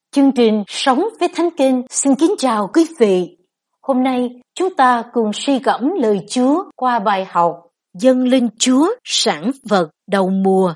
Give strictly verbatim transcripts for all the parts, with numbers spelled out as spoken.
Chương trình Sống với Thánh Kinh xin kính chào quý vị. Hôm nay chúng ta cùng suy gẫm lời Chúa qua bài học Dâng lên Chúa sản vật đầu mùa.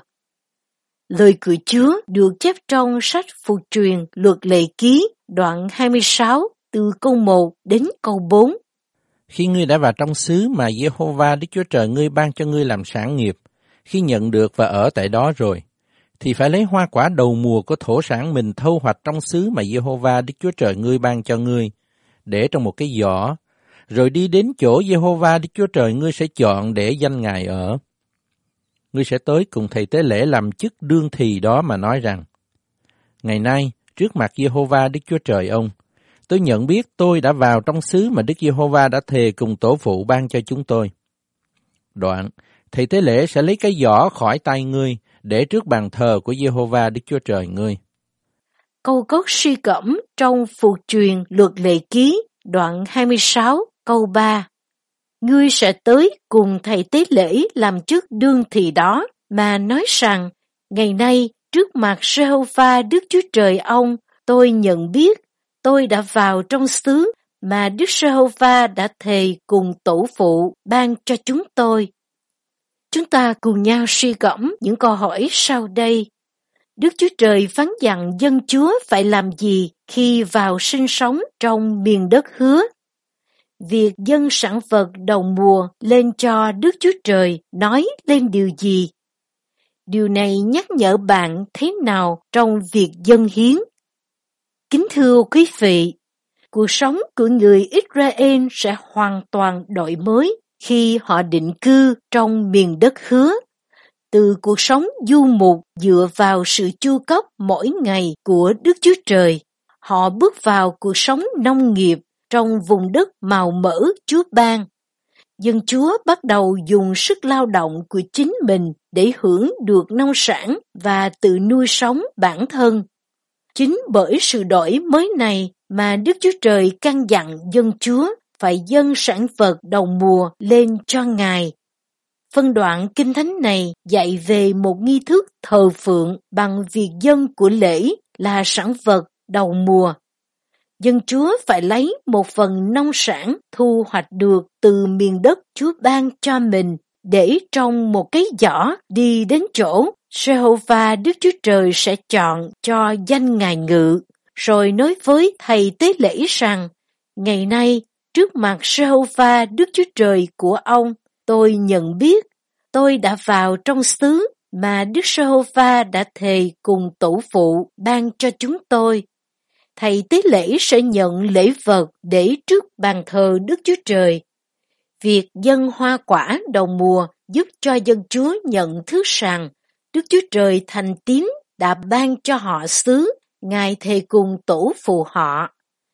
Lời của Chúa được chép trong sách Phục Truyền Luật Lệ Ký đoạn hai mươi sáu từ câu một đến câu bốn. Khi ngươi đã vào trong xứ mà Giê-hô-va Đức Chúa Trời ngươi ban cho ngươi làm sản nghiệp, khi nhận được và ở tại đó rồi, thì phải lấy hoa quả đầu mùa của thổ sản mình thâu hoạch trong xứ mà Giê-hô-va Đức Chúa Trời ngươi ban cho ngươi, để trong một cái giỏ, rồi đi đến chỗ Giê-hô-va Đức Chúa Trời ngươi sẽ chọn để danh Ngài ở. Ngươi sẽ tới cùng thầy tế lễ làm chức đương thì đó mà nói rằng: Ngày nay, trước mặt Giê-hô-va Đức Chúa Trời ông, tôi nhận biết tôi đã vào trong xứ mà Đức Giê-hô-va đã thề cùng tổ phụ ban cho chúng tôi. Đoạn, thầy tế lễ sẽ lấy cái giỏ khỏi tay ngươi, để trước bàn thờ của Giê-hô-va Đức Chúa Trời ngươi. Câu cốt suy gẫm trong Phục Truyền Luật Lệ Ký đoạn hai mươi sáu câu ba. Ngươi sẽ tới cùng thầy tế lễ làm chức đương thì đó mà nói rằng: Ngày nay trước mặt Giê-hô-va Đức Chúa Trời ông, tôi nhận biết tôi đã vào trong xứ mà Đức Giê-hô-va đã thề cùng tổ phụ ban cho chúng tôi. Chúng ta cùng nhau suy gẫm những câu hỏi sau đây. Đức Chúa Trời phán dặn dân Chúa phải làm gì khi vào sinh sống trong miền đất hứa? Việc dâng sản vật đầu mùa lên cho Đức Chúa Trời nói lên điều gì? Điều này nhắc nhở bạn thế nào trong việc dâng hiến? Kính thưa quý vị, cuộc sống của người Israel sẽ hoàn toàn đổi mới khi họ định cư trong miền đất hứa. Từ cuộc sống du mục dựa vào sự chu cấp mỗi ngày của Đức Chúa Trời, họ bước vào cuộc sống nông nghiệp trong vùng đất màu mỡ Chúa ban. Dân Chúa bắt đầu dùng sức lao động của chính mình để hưởng được nông sản và tự nuôi sống bản thân. Chính bởi sự đổi mới này mà Đức Chúa Trời căn dặn dân Chúa phải dâng sản vật đầu mùa lên cho Ngài. Phân đoạn Kinh Thánh này dạy về một nghi thức thờ phượng bằng việc dâng của lễ là sản vật đầu mùa. Dân Chúa phải lấy một phần nông sản thu hoạch được từ miền đất Chúa ban cho mình để trong một cái giỏ đi đến chỗ Giê-hô-va Đức Chúa Trời sẽ chọn cho danh Ngài ngự, rồi nói với thầy tế lễ rằng: Ngày nay trước mặt Giê-hô-va Đức Chúa Trời của ông, tôi nhận biết tôi đã vào trong xứ mà Đức Giê-hô-va đã thề cùng tổ phụ ban cho chúng tôi. Thầy tế lễ sẽ nhận lễ vật để trước bàn thờ Đức Chúa Trời. Việc dâng hoa quả đầu mùa giúp cho dân Chúa nhận thức rằng Đức Chúa Trời thành tín đã ban cho họ xứ Ngài thề cùng tổ phụ họ,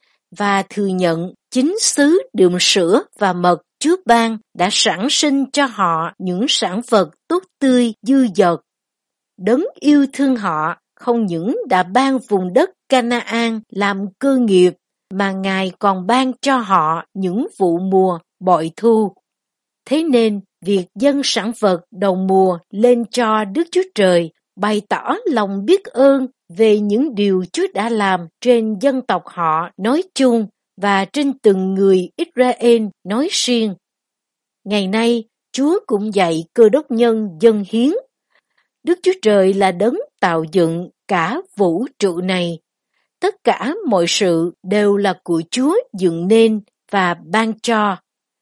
và thừa nhận chính xứ đượm sữa và mật Chúa ban đã sản sinh cho họ những sản vật tốt tươi dư dật. Đấng yêu thương họ không những đã ban vùng đất Ca-na-an làm cơ nghiệp, mà Ngài còn ban cho họ những vụ mùa bội thu. Thế nên, việc dâng sản vật đầu mùa lên cho Đức Chúa Trời bày tỏ lòng biết ơn về những điều Chúa đã làm trên dân tộc họ nói chung và trên từng người Israel nói riêng. Ngày nay, Chúa cũng dạy Cơ Đốc nhân dâng hiến. Đức Chúa Trời là đấng tạo dựng cả vũ trụ này. Tất cả mọi sự đều là của Chúa dựng nên và ban cho,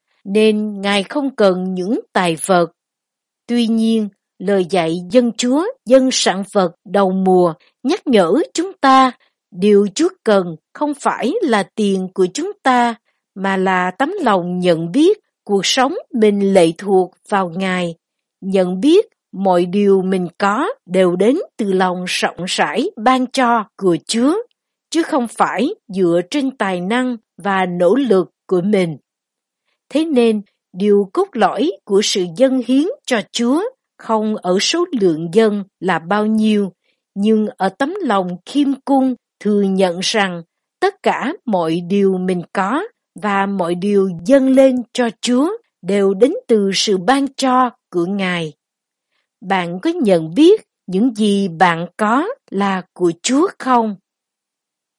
nên Ngài không cần những tài vật. Tuy nhiên, lời dạy dân Chúa dâng sản vật đầu mùa nhắc nhở chúng ta điều Chúa cần không phải là tiền của chúng ta, mà là tấm lòng nhận biết cuộc sống mình lệ thuộc vào Ngài, nhận biết mọi điều mình có đều đến từ lòng rộng rãi ban cho của Chúa, chứ không phải dựa trên tài năng và nỗ lực của mình. Thế nên, điều cốt lõi của sự dâng hiến cho Chúa không ở số lượng dân là bao nhiêu, nhưng ở tấm lòng khiêm cung thừa nhận rằng tất cả mọi điều mình có và mọi điều dâng lên cho Chúa đều đến từ sự ban cho của Ngài. Bạn có nhận biết những gì bạn có là của Chúa không?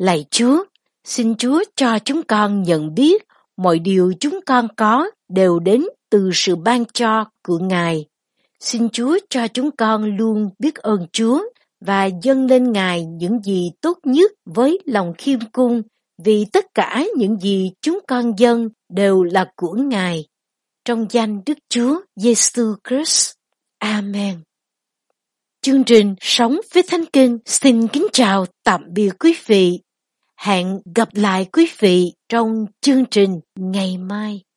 Lạy Chúa, xin Chúa cho chúng con nhận biết mọi điều chúng con có đều đến từ sự ban cho của Ngài. Xin Chúa cho chúng con luôn biết ơn Chúa và dâng lên Ngài những gì tốt nhất với lòng khiêm cung, vì tất cả những gì chúng con dâng đều là của Ngài. Trong danh Đức Chúa Giêsu Christ. Amen. Chương trình Sống với Thánh Kinh xin kính chào tạm biệt quý vị. Hẹn gặp lại quý vị trong chương trình ngày mai.